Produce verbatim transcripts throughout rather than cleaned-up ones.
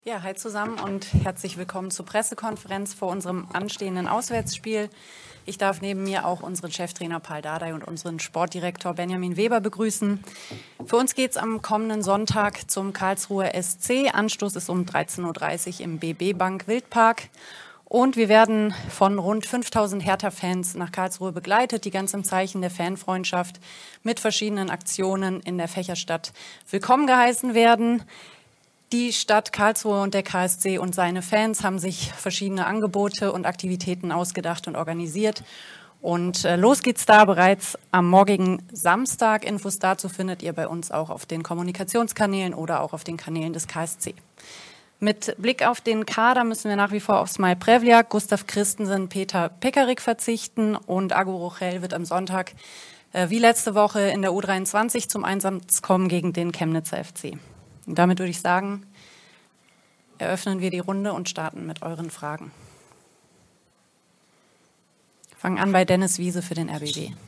Ja, hi zusammen und herzlich willkommen zur Pressekonferenz vor unserem anstehenden Auswärtsspiel. Ich darf neben mir auch unseren Cheftrainer Paul Dardai und unseren Sportdirektor Benjamin Weber begrüßen. Für uns geht es am kommenden Sonntag zum Karlsruher S C. Anstoß ist um dreizehn Uhr dreißig im B B Bank Wildpark. Und wir werden von rund fünftausend Hertha-Fans nach Karlsruhe begleitet, die ganz im Zeichen der Fanfreundschaft mit verschiedenen Aktionen in der Fächerstadt willkommen geheißen werden. Die Stadt Karlsruhe und der K S C und seine Fans haben sich verschiedene Angebote und Aktivitäten ausgedacht und organisiert. Und äh, los geht's da bereits am morgigen Samstag. Infos dazu findet ihr bei uns auch auf den Kommunikationskanälen oder auch auf den Kanälen des K S C. Mit Blick auf den Kader müssen wir nach wie vor auf Smaj Prevljak, Gustav Christensen, Peter Pekarik verzichten und Agu Rochel wird am Sonntag äh, wie letzte Woche in der U dreiundzwanzig zum Einsatz kommen gegen den Chemnitzer F C. Und damit würde ich sagen, eröffnen wir die Runde und starten mit euren Fragen. Fangen an bei Dennis Wiese für den R B B.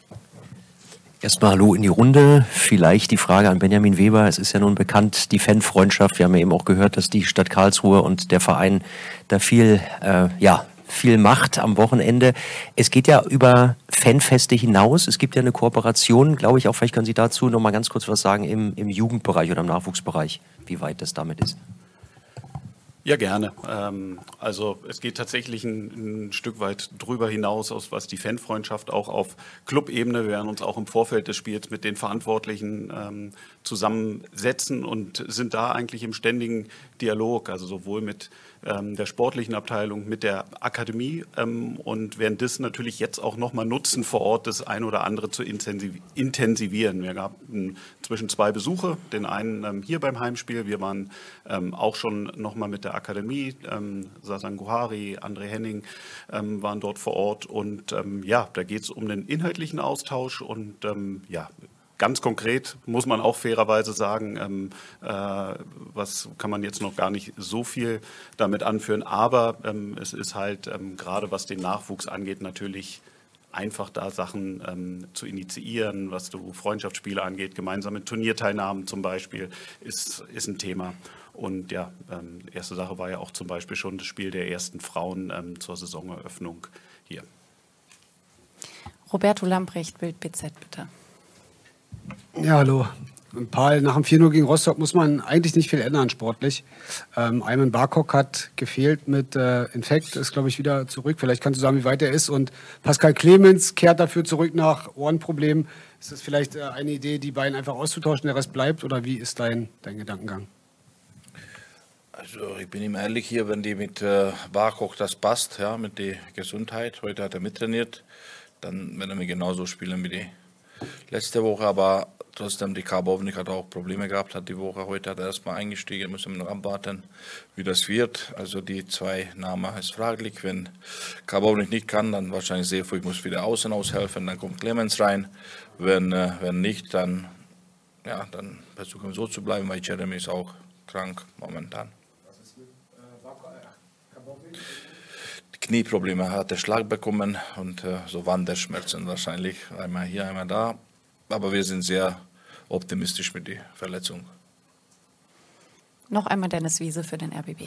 Erstmal Hallo in die Runde. Vielleicht die Frage an Benjamin Weber. Es ist ja nun bekannt, die Fanfreundschaft. Wir haben ja eben auch gehört, dass die Stadt Karlsruhe und der Verein da viel, äh, ja, viel macht am Wochenende. Es geht ja über Fanfeste hinaus. Es gibt ja eine Kooperation, glaube ich auch, vielleicht können Sie dazu noch mal ganz kurz was sagen, im, im Jugendbereich oder im Nachwuchsbereich, wie weit das damit ist. Ja, gerne. Also es geht tatsächlich ein, ein Stück weit drüber hinaus, aus was die Fanfreundschaft auch auf Clubebene. Wir werden uns auch im Vorfeld des Spiels mit den Verantwortlichen ähm, zusammensetzen und sind da eigentlich im ständigen Dialog, also sowohl mit ähm, der sportlichen Abteilung, mit der Akademie ähm, und werden das natürlich jetzt auch nochmal nutzen, vor Ort das ein oder andere zu intensivieren. Wir hatten zwischen zwei Besuche, den einen ähm, hier beim Heimspiel, wir waren ähm, auch schon nochmal mit der Akademie, ähm, Sasan Guhari, André Henning ähm, waren dort vor Ort und ähm, ja, da geht es um den inhaltlichen Austausch und ähm, ja, ganz konkret muss man auch fairerweise sagen, ähm, äh, was kann man jetzt noch gar nicht so viel damit anführen, aber ähm, es ist halt ähm, gerade was den Nachwuchs angeht natürlich einfach da Sachen ähm, zu initiieren, was so Freundschaftsspiele angeht, gemeinsame Turnierteilnahmen zum Beispiel, ist, ist ein Thema. Und ja, ähm, erste Sache war ja auch zum Beispiel schon das Spiel der ersten Frauen ähm, zur Saisoneröffnung hier. Roberto Lamprecht, Bild B Z, bitte. Ja, hallo. Paul, nach dem vier null gegen Rostock muss man eigentlich nicht viel ändern sportlich. Ähm, Ayman Barkok hat gefehlt mit äh, Infekt, ist, glaube ich, wieder zurück. Vielleicht kannst du sagen, wie weit er ist. Und Pascal Clemens kehrt dafür zurück nach Ohrenproblemen. Ist das vielleicht äh, eine Idee, die beiden einfach auszutauschen, der Rest bleibt? Oder wie ist dein, dein Gedankengang? Also ich bin ihm ehrlich hier, wenn die mit äh, Barkok das passt, ja, mit der Gesundheit. Heute hat er mittrainiert, dann werden wir genauso spielen wie die letzte Woche, aber trotzdem, die Karbovnik hat auch Probleme gehabt, hat die Woche. Heute hat er erstmal eingestiegen, müssen wir noch abwarten, wie das wird. Also die zwei Namen ist fraglich. Wenn Karbovnik nicht kann, dann wahrscheinlich Seefuig muss wieder außen aushelfen, dann kommt Clemens rein. Wenn, äh, wenn nicht, dann, ja, dann versuchen wir so zu bleiben, weil Jeremy ist auch krank momentan. Was ist mit äh, Karbovnik? Knieprobleme, hat er Schlag bekommen und äh, so Wanderschmerzen wahrscheinlich, einmal hier, einmal da. Aber wir sind sehr optimistisch mit der Verletzung. Noch einmal Dennis Wiese für den R B B.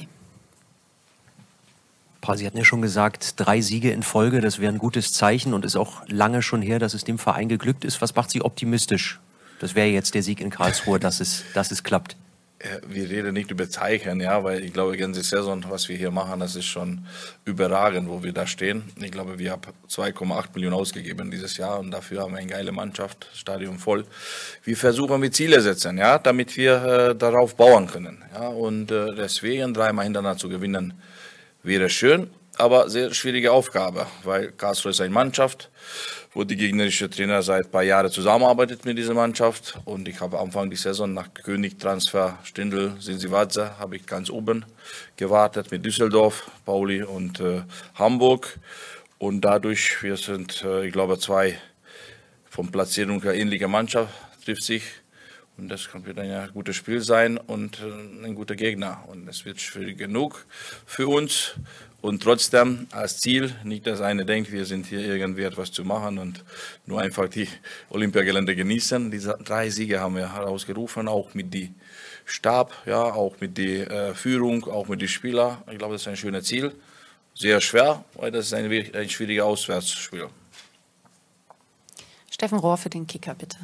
Paul, Sie hatten ja schon gesagt, drei Siege in Folge, das wäre ein gutes Zeichen und ist auch lange schon her, dass es dem Verein geglückt ist. Was macht Sie optimistisch? Das wäre jetzt der Sieg in Karlsruhe, dass es, dass es klappt. Wir reden nicht über Zeichen, ja, weil ich glaube, die ganze Saison, was wir hier machen, das ist schon überragend, wo wir da stehen. Ich glaube, wir haben zwei Komma acht Millionen ausgegeben dieses Jahr und dafür haben wir eine geile Mannschaft, Stadion voll. Wir versuchen, wir Ziele setzen, ja, damit wir äh, darauf bauen können. Ja, und äh, deswegen dreimal hintereinander zu gewinnen wäre schön, aber sehr schwierige Aufgabe, weil Karlsruhe ist eine Mannschaft, wo die gegnerische Trainer seit ein paar Jahren zusammenarbeitet mit dieser Mannschaft. Und ich habe am Anfang der Saison nach König-Transfer Stindl, Sinsiwadze, habe ich ganz oben gewartet mit Düsseldorf, Pauli und äh, Hamburg. Und dadurch, wir sind, äh, ich glaube, zwei von Platzierung her ähnliche Mannschaft, trifft sich. Und das wird ein gutes Spiel sein und äh, ein guter Gegner. Und es wird schwierig genug für uns. Und trotzdem als Ziel, nicht, dass einer denkt, wir sind hier irgendwie etwas zu machen und nur einfach die Olympiagelände genießen. Diese drei Siege haben wir herausgerufen, auch mit die Stab, ja, auch mit der äh, Führung, auch mit den Spielern. Ich glaube, das ist ein schönes Ziel. Sehr schwer, weil das ist ein, ein schwieriges Auswärtsspiel. Steffen Rohr für den Kicker, bitte.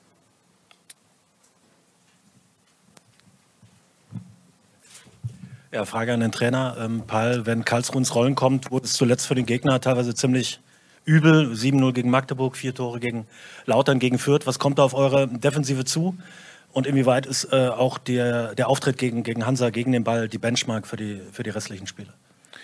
Ja, Frage an den Trainer. Ähm, Paul, wenn Karlsruhe ins Rollen kommt, wurde es zuletzt für den Gegner teilweise ziemlich übel. sieben null gegen Magdeburg, vier Tore gegen Lautern, gegen Fürth. Was kommt da auf eure Defensive zu? Und inwieweit ist äh, auch der, der Auftritt gegen, gegen Hansa, gegen den Ball, die Benchmark für die, für die restlichen Spiele?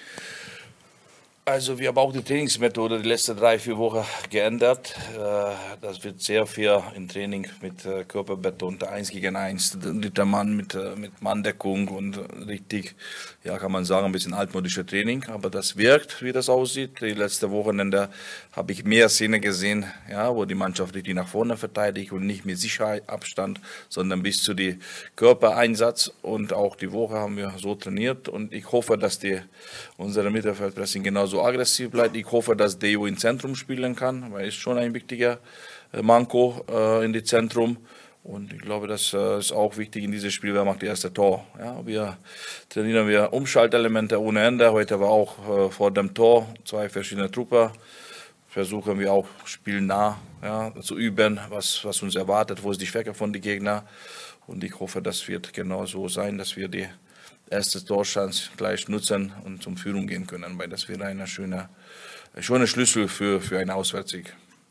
Also wir haben auch die Trainingsmethode die letzten drei, vier Wochen geändert. Das wird sehr viel im Training mit Körperbetont, eins gegen eins, dritter Mann mit, mit Manndeckung und richtig, ja kann man sagen, ein bisschen altmodischer Training. Aber das wirkt, wie das aussieht. Die letzten Wochenende habe ich mehr Szenen gesehen, ja, wo die Mannschaft richtig nach vorne verteidigt und nicht mit Sicherheitsabstand, sondern bis zu die Körpereinsatz. Und auch die Woche haben wir so trainiert und ich hoffe, dass die, unsere Mittelfeldpressing genauso aggressiv bleibt. Ich hoffe, dass Deo im Zentrum spielen kann, weil es schon ein wichtiger Manko äh, in die Zentrum. Und ich glaube, das äh, ist auch wichtig in diesem Spiel. Wer macht das erste Tor? Ja, wir trainieren wir Umschaltelemente ohne Ende. Heute war auch äh, vor dem Tor zwei verschiedene Truppen. Versuchen wir auch spielnah, ja, zu üben, was, was uns erwartet, wo ist die Schwäche von den Gegnern. Und ich hoffe, das wird genau so sein, dass wir die erste Torchance gleich nutzen und zum Führung gehen können, weil das wäre ein schöner, schöner Schlüssel für, für einen Auswärtssieg.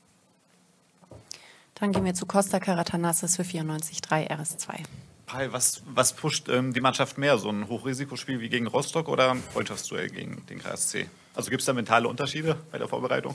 Dann gehen wir zu Costa Karatanassis für vierundneunzig Komma drei R S zwei. Pai, was, was pusht ähm, die Mannschaft mehr? So ein Hochrisikospiel wie gegen Rostock oder ein Freundschaftsduell gegen den K S C? Also gibt es da mentale Unterschiede bei der Vorbereitung?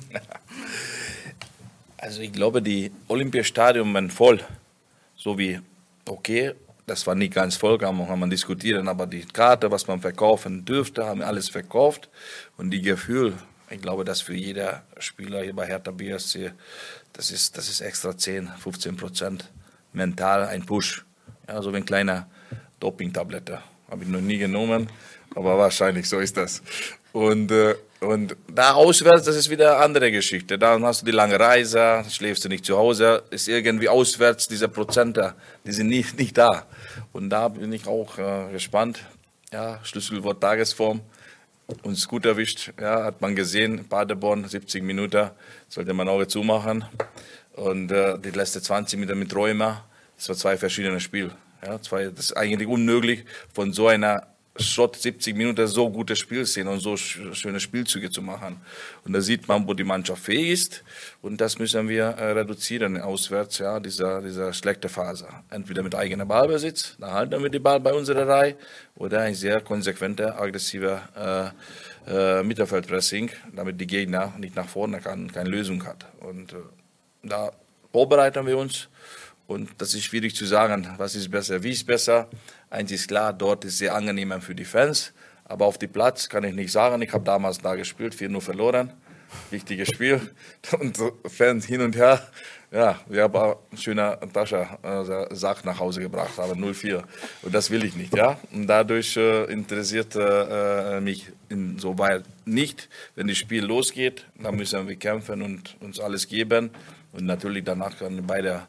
Also ich glaube, die Olympiastadion waren voll, so wie okay. Das war nicht ganz voll, kann man diskutieren, aber die Karte, was man verkaufen dürfte, haben wir alles verkauft. Und die Gefühl, ich glaube, dass für jeder Spieler hier bei Hertha B S C, das ist, das ist extra zehn, fünfzehn Prozent mental ein Push. Ja, so wie ein kleiner Doping-Tablette. Habe ich noch nie genommen, aber wahrscheinlich so ist das. Und, äh, und da auswärts, das ist wieder eine andere Geschichte. Dann hast du die lange Reise, schläfst du nicht zu Hause, ist irgendwie auswärts, diese Prozente, die sind nicht, nicht da. Und da bin ich auch äh, gespannt. Ja, Schlüsselwort Tagesform, uns gut erwischt, ja, hat man gesehen, Paderborn, siebzig Minuten, sollte man Auge zumachen. Und äh, die letzten zwanzig Minuten mit Rheuma, das war zwei verschiedene Spiele. Ja, zwei, das ist eigentlich unmöglich, von so einer Schott siebzig Minuten so gutes Spiel sehen und so schöne Spielzüge zu machen. Und da sieht man, wo die Mannschaft fähig ist. Und das müssen wir äh, reduzieren auswärts, ja, dieser, dieser schlechte Phase. Entweder mit eigenem Ballbesitz, da halten wir die Ball bei unserer Reihe, oder ein sehr konsequenter, aggressiver äh, äh, Mittelfeldpressing, damit die Gegner nicht nach vorne kann, keine Lösung hat. Und äh, da vorbereiten wir uns. Und das ist schwierig zu sagen, was ist besser, wie ist besser. Eins ist klar, dort ist es sehr angenehm für die Fans. Aber auf dem Platz kann ich nicht sagen, ich habe damals da gespielt, vier null verloren. Wichtiges Spiel. Und Fans hin und her. Ja, wir haben auch eine schöne Tasche, äh, Sache nach Hause gebracht, aber null vier. Und das will ich nicht, ja. Und dadurch äh, interessiert äh, mich insoweit nicht. Wenn das Spiel losgeht, dann müssen wir kämpfen und uns alles geben. Und natürlich danach können beide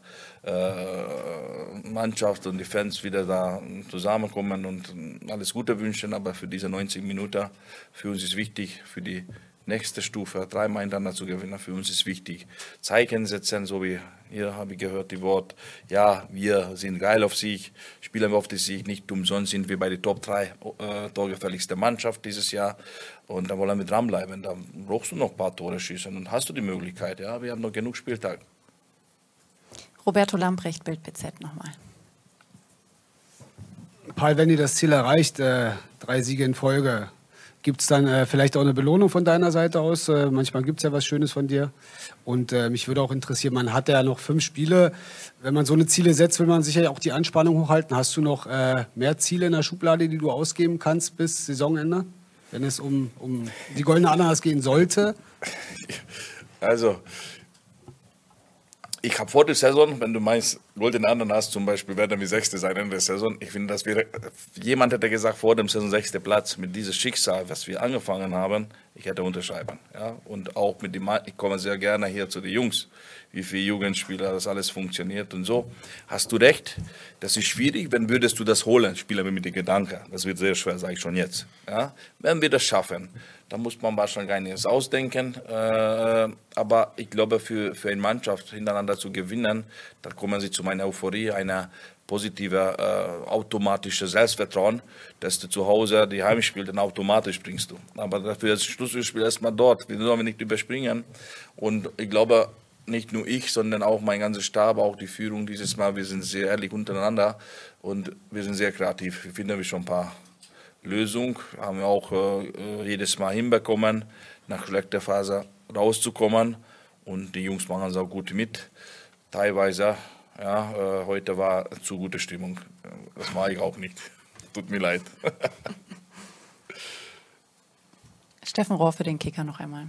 äh, Mannschaft und die Fans wieder da zusammenkommen und alles Gute wünschen. Aber für diese neunzig Minuten, für uns ist wichtig, für die nächste Stufe, dreimal hintereinander zu gewinnen, für uns ist wichtig. Zeichen setzen, so wie hier habe ich gehört, die Wort, ja, wir sind geil auf Sieg, spielen wir auf den Sieg, nicht umsonst sind wir bei der Top drei äh, torgefährlichste Mannschaft dieses Jahr und da wollen wir dranbleiben. Da brauchst du noch ein paar Tore schießen und hast du die Möglichkeit, ja, wir haben noch genug Spieltag. Roberto Lamprecht, Bild B Z nochmal. Paul, wenn ihr das Ziel erreicht, äh, drei Siege in Folge, gibt es dann äh, vielleicht auch eine Belohnung von deiner Seite aus? Äh, manchmal gibt es ja was Schönes von dir. Und äh, mich würde auch interessieren, man hat ja noch fünf Spiele. Wenn man so eine Ziele setzt, will man sicher auch die Anspannung hochhalten. Hast du noch äh, mehr Ziele in der Schublade, die du ausgeben kannst bis Saisonende? Wenn es um, um die goldene Ananas gehen sollte? Also, ich habe vor der Saison, wenn du meinst, Golden Ananas zum Beispiel werden wir Sechste sein in der Saison. Ich finde, dass wir, jemand hätte gesagt, vor dem Saison sechste Platz, mit diesem Schicksal, was wir angefangen haben, ich hätte unterschreiben. Ja? Und auch mit dem, ich komme sehr gerne hier zu den Jungs, wie viele Jugendspieler, das alles funktioniert und so. Hast du recht, das ist schwierig, wenn würdest du das holen, spielen wir mit dem Gedanken. Das wird sehr schwer, sage ich schon jetzt. Ja? Wenn wir das schaffen, dann muss man wahrscheinlich einiges ausdenken. Äh, aber ich glaube, für, für eine Mannschaft hintereinander zu gewinnen, da kommen sie zu meiner Euphorie, einer positive, äh, automatische Selbstvertrauen, dass du zu Hause die Heimspiele dann automatisch bringst du. Aber dafür ist das Schlussspiel erstmal dort. Wir sollen nicht überspringen. Und ich glaube, nicht nur ich, sondern auch mein ganzer Stab, auch die Führung dieses Mal, wir sind sehr ehrlich untereinander und wir sind sehr kreativ. Wir finden schon ein paar Lösungen, haben wir auch äh, jedes Mal hinbekommen, nach schlechter Phase rauszukommen und die Jungs machen es auch gut mit. Teilweise, ja, äh, heute war zu gute Stimmung. Das mache ich auch nicht. Tut mir leid. Steffen Rohr für den Kicker noch einmal.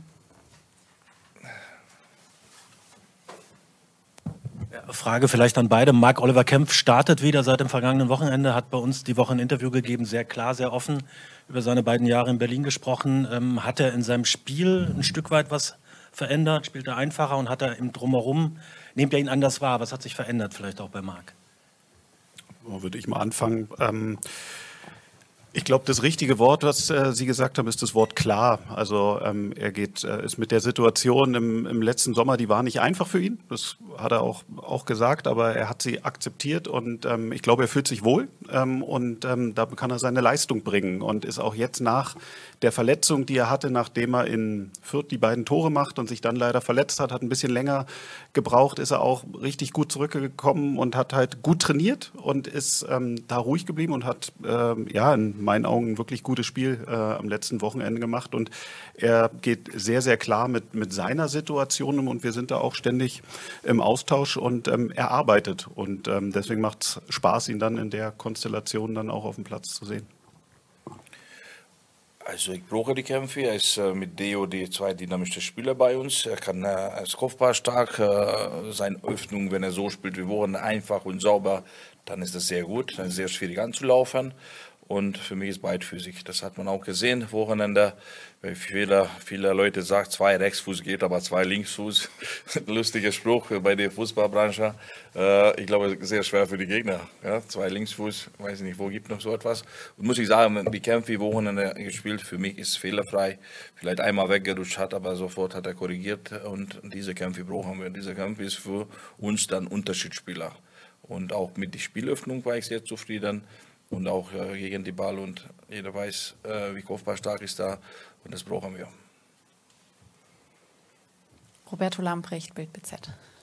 Frage vielleicht an beide. Marc-Oliver Kempf startet wieder seit dem vergangenen Wochenende, hat bei uns die Woche ein Interview gegeben, sehr klar, sehr offen über seine beiden Jahre in Berlin gesprochen. Ähm, hat er in seinem Spiel ein Stück weit was verändert? Spielt er einfacher und hat er im Drumherum, nehmt er ihn anders wahr? Was hat sich verändert vielleicht auch bei Marc? Würde ich mal anfangen. Ähm Ich glaube, das richtige Wort, was äh, Sie gesagt haben, ist das Wort klar. Also ähm, er geht, äh, ist mit der Situation im, im letzten Sommer, die war nicht einfach für ihn. Das hat er auch, auch gesagt, aber er hat sie akzeptiert und ähm, ich glaube, er fühlt sich wohl ähm, und ähm, da kann er seine Leistung bringen und ist auch jetzt nach der Verletzung, die er hatte, nachdem er in Fürth die beiden Tore macht und sich dann leider verletzt hat, hat ein bisschen länger gebraucht, ist er auch richtig gut zurückgekommen und hat halt gut trainiert und ist ähm, da ruhig geblieben und hat ähm, ja in meinen Augen ein wirklich gutes Spiel äh, am letzten Wochenende gemacht und er geht sehr, sehr klar mit, mit seiner Situation um und wir sind da auch ständig im Austausch und ähm, er arbeitet und ähm, deswegen macht es Spaß, ihn dann in der Konstellation dann auch auf dem Platz zu sehen. Also ich brauche die Kämpfe, er ist äh, mit Deo die zwei dynamische Spieler bei uns, er kann, äh, er ist kopfballstark, äh, seine Öffnung, wenn er so spielt wie Wochen, einfach und sauber, dann ist das sehr gut, dann ist es sehr schwierig anzulaufen. Und für mich ist beidfüßig. Das hat man auch gesehen, Wochenende. Weil viele, viele Leute sagen, zwei Rechtsfuß geht, aber zwei Linksfuß. Lustiger Spruch bei der Fußballbranche. Äh, ich glaube, sehr schwer für die Gegner. Ja, zwei Linksfuß, weiß nicht, wo gibt noch so etwas. Und muss ich sagen, die Kämpfe, Wochenende gespielt, für mich ist fehlerfrei. Vielleicht einmal weggerutscht hat, aber sofort hat er korrigiert. Und diese Kämpfe brauchen wir. Diese Kämpfe ist für uns dann Unterschiedsspieler. Und auch mit der Spielöffnung war ich sehr zufrieden. Und auch äh, gegen die Ball und jeder weiß, äh, wie kopfballstark ist da und das brauchen wir. Roberto Lamprecht, Bild B Z.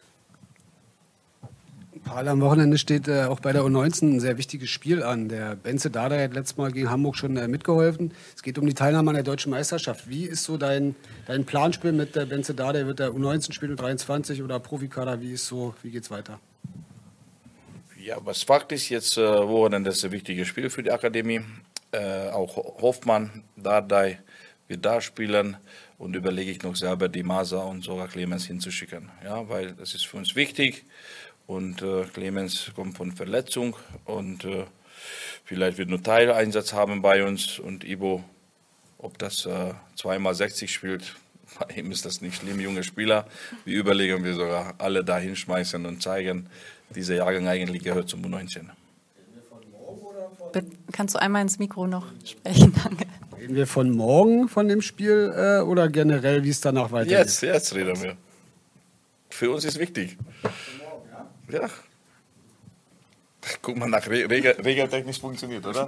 Paul, am Wochenende steht äh, auch bei der U neunzehn ein sehr wichtiges Spiel an. Der Benze Dardai hat letztes Mal gegen Hamburg schon äh, mitgeholfen. Es geht um die Teilnahme an der Deutschen Meisterschaft. Wie ist so dein, dein Planspiel mit der Benze Dardai? Wird der U neunzehn spielen, U dreiundzwanzig oder Profikader? Wie ist so, wie geht's weiter? Ja, was Fakt ist, jetzt äh, Wochenende ist ein wichtiges Spiel für die Akademie. Äh, auch Hoffmann, Dardai wird da spielen und überlege ich noch selber die Masa und sogar Clemens hinzuschicken. Ja, weil das ist für uns wichtig und äh, Clemens kommt von Verletzung und äh, vielleicht wird nur Teileinsatz haben bei uns und Ibo, ob das äh, zweimal sechzig spielt, bei ihm ist das nicht schlimm, junge Spieler. Wir überlegen, wir sogar alle da hinschmeißen und zeigen, dieser Jahrgang eigentlich gehört zum U neunzehn. Kannst du einmal ins Mikro noch sprechen? Danke. Reden wir von morgen, von dem Spiel äh, oder generell, wie es danach weitergeht? Jetzt, jetzt reden wir. Für uns ist wichtig. Ja. Guck mal, nach Re Regel regeltechnisch funktioniert, oder?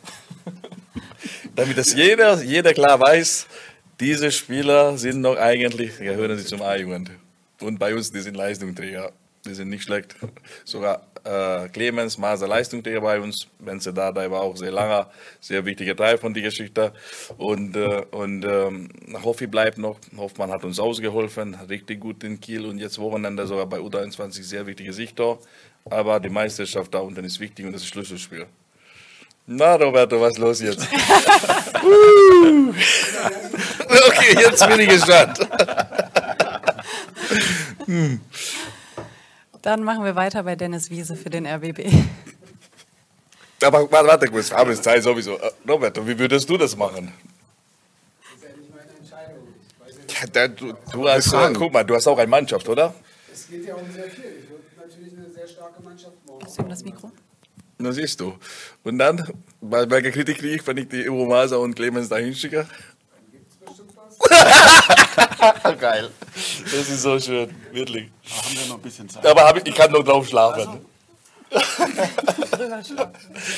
Damit das jeder, jeder klar weiß, diese Spieler sind noch eigentlich, gehören sie zum A-Jugend. Und bei uns, die sind Leistungsträger. Die sind nicht schlecht. Sogar äh, Clemens, Maser, Leistungsträger bei uns. Benze Dardai war auch sehr langer, sehr wichtiger Teil von der Geschichte. Und, äh, und ähm, Hoffi bleibt noch. Hoffmann hat uns ausgeholfen, richtig gut in Kiel. Und jetzt Wochenende sogar bei U dreiundzwanzig sehr wichtige Sichter. Aber die Meisterschaft da unten ist wichtig und das ist Schlüsselspiel. Na, Roberto, was ist los jetzt? uh. Okay, jetzt bin ich gespannt. hm. Dann machen wir weiter bei Dennis Wiese für den R B B. Aber warte, warte kurz, wir haben jetzt Zeit sowieso. Roberto, wie würdest du das machen? Das ist ja nicht meine Entscheidung. Ich weiß Ja, ja nicht. da, du, du hast, äh, guck mal, du hast auch eine Mannschaft, oder? Es geht ja um sehr viel. Ich würde natürlich eine sehr starke Mannschaft morgen. Gibst du ihm das Mikro? Na siehst du. Und dann, bei welcher Kritik kriege ich, wenn ich die Ivo Maser und Clemens da hinschicke? Gibt es bestimmt was? Geil. Das ist so schön, wirklich. Da haben wir noch ein bisschen Zeit. Aber hab ich, ich kann nur drauf schlafen. Drüber schlafen.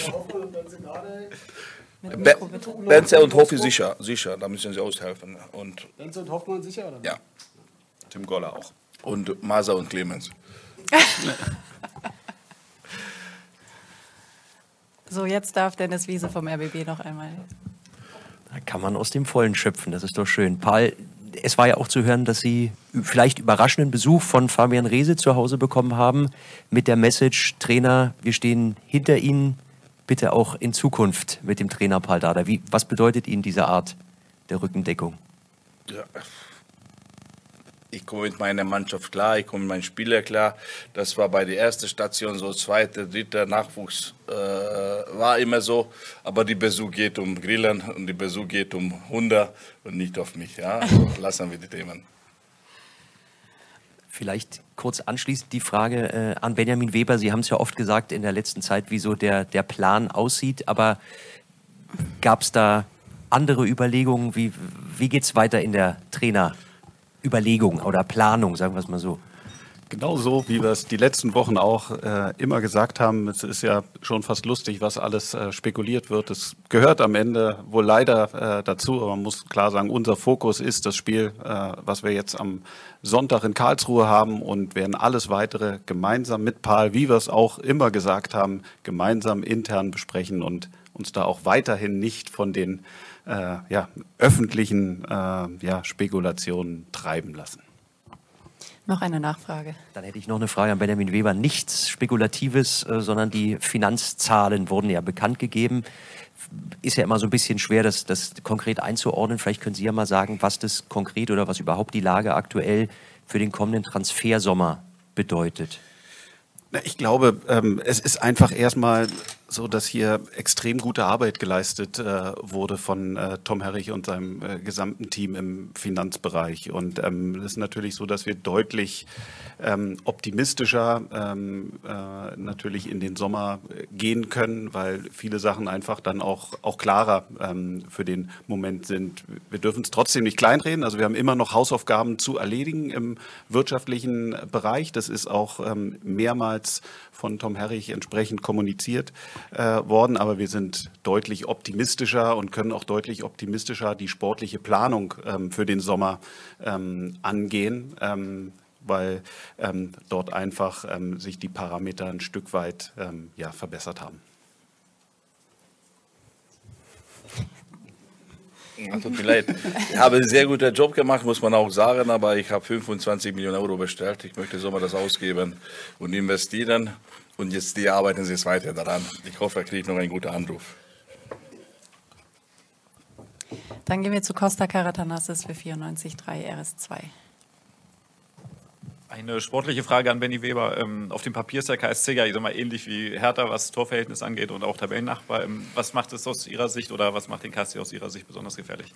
Mit Be Mikro bitte. Benze und Hoffi sicher, sicher, da müssen sie aushelfen. Und, Benze und Hoffmann sicher, oder? ja. Tim Goller auch. Und Maser und Clemens. So, jetzt darf Dennis Wiese vom R B B noch einmal. Da kann man aus dem Vollen schöpfen, das ist doch schön. Paul, es war ja auch zu hören, dass Sie vielleicht überraschenden Besuch von Fabian Reese zu Hause bekommen haben mit der Message, Trainer, wir stehen hinter Ihnen, bitte auch in Zukunft mit dem Trainer Paul Dardai. Wie, was bedeutet Ihnen diese Art der Rückendeckung? Ja. Ich komme mit meiner Mannschaft klar, ich komme mit meinen Spielern klar. Das war bei der ersten Station so, zweite, dritte Nachwuchs äh, war immer so. Aber die Besuch geht um Grillen und die Besuch geht um Hunde und nicht auf mich. Ja? Also lassen wir die Themen. Vielleicht kurz anschließend die Frage äh, an Benjamin Weber. Sie haben es ja oft gesagt in der letzten Zeit, wie so der, der Plan aussieht. Aber gab es da andere Überlegungen? Wie, wie geht es weiter in der Trainerüberlegung oder Planung, sagen wir es mal so? Genau so, wie wir es die letzten Wochen auch äh, immer gesagt haben. Es ist ja schon fast lustig, was alles äh, spekuliert wird. Es gehört am Ende wohl leider äh, dazu, aber man muss klar sagen, unser Fokus ist das Spiel, äh, was wir jetzt am Sonntag in Karlsruhe haben und werden alles Weitere gemeinsam mit Paul, wie wir es auch immer gesagt haben, gemeinsam intern besprechen und uns da auch weiterhin nicht von den äh, ja, öffentlichen äh, ja, Spekulationen treiben lassen. Noch eine Nachfrage. Dann hätte ich noch eine Frage an Benjamin Weber. Nichts Spekulatives, äh, sondern die Finanzzahlen wurden ja bekannt gegeben. Ist ja immer so ein bisschen schwer, das, das konkret einzuordnen. Vielleicht können Sie ja mal sagen, was das konkret oder was überhaupt die Lage aktuell für den kommenden Transfersommer bedeutet. Ich glaube, ähm, es ist einfach erstmal so, dass hier extrem gute Arbeit geleistet äh, wurde von äh, Tom Herrich und seinem äh, gesamten Team im Finanzbereich. Und ähm, es ist natürlich so, dass wir deutlich ähm, optimistischer ähm, äh, natürlich in den Sommer gehen können, weil viele Sachen einfach dann auch, auch klarer ähm, für den Moment sind. Wir dürfen es trotzdem nicht kleinreden. Also wir haben immer noch Hausaufgaben zu erledigen im wirtschaftlichen Bereich. Das ist auch ähm, mehrmals von Tom Herrich entsprechend kommuniziert äh, worden, aber wir sind deutlich optimistischer und können auch deutlich optimistischer die sportliche Planung ähm, für den Sommer ähm, angehen, ähm, weil ähm, dort einfach ähm, sich die Parameter ein Stück weit ähm, ja, verbessert haben. Ach, tut mir leid. Ich habe einen sehr guten Job gemacht, muss man auch sagen, aber ich habe fünfundzwanzig Millionen Euro bestellt. Ich möchte so mal das ausgeben und investieren. Und jetzt die arbeiten sie jetzt weiter daran. Ich hoffe, er kriegt noch einen guten Anruf. Dann gehen wir zu Costa Karatanassis für vierundneunzig Komma drei R S zwei. Eine sportliche Frage an Benny Weber. Ähm, auf dem Papier ist der K S C ja, ich sag mal, ähnlich wie Hertha, was Torverhältnis angeht und auch Tabellennachbar. Ähm, was macht es aus Ihrer Sicht oder was macht den K S C aus Ihrer Sicht besonders gefährlich?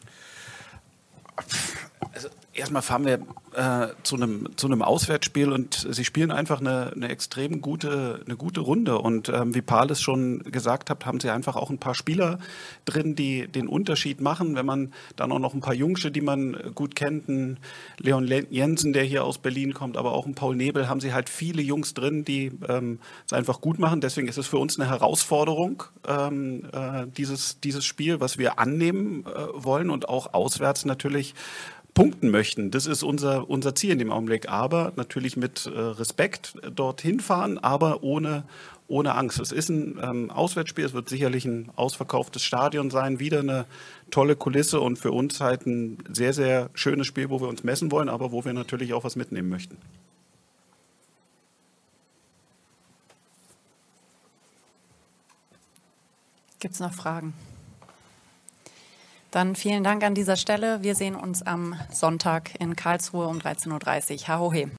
Also erstmal fahren wir äh, zu einem zu einem Auswärtsspiel und sie spielen einfach eine, eine extrem gute eine gute Runde und ähm, wie Paul es schon gesagt hat, haben sie einfach auch ein paar Spieler drin, die den Unterschied machen. Wenn man dann auch noch ein paar Jungsche, die man gut kennt, ein Leon Jensen, der hier aus Berlin kommt, aber auch ein Paul Nebel, haben sie halt viele Jungs drin, die ähm, es einfach gut machen. Deswegen ist es für uns eine Herausforderung, ähm, äh, dieses dieses Spiel, was wir annehmen äh, wollen und auch auswärts natürlich punkten möchten. Das ist unser, unser Ziel in dem Augenblick. Aber natürlich mit äh, Respekt dorthin fahren, aber ohne, ohne Angst. Es ist ein ähm, Auswärtsspiel, es wird sicherlich ein ausverkauftes Stadion sein, wieder eine tolle Kulisse und für uns halt ein sehr, sehr schönes Spiel, wo wir uns messen wollen, aber wo wir natürlich auch was mitnehmen möchten. Gibt es noch Fragen? Dann vielen Dank an dieser Stelle. Wir sehen uns am Sonntag in Karlsruhe um dreizehn Uhr dreißig. Ha ho he.